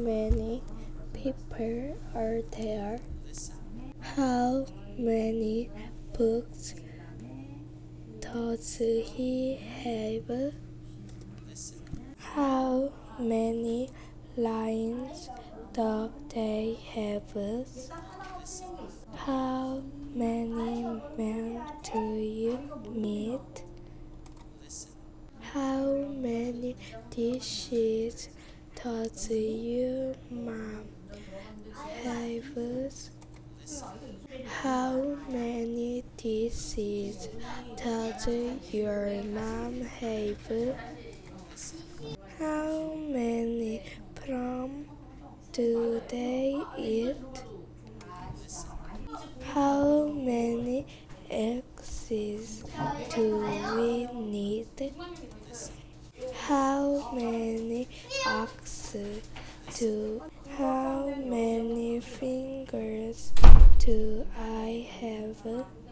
many people are there? How many books does he have? How many lines do they have? How many men do you meet? How many dishes does your mom have? How many dishes does your mom have? How many plums do they eat? How many eggs do we need? How many oxen do? How many fingers do I have?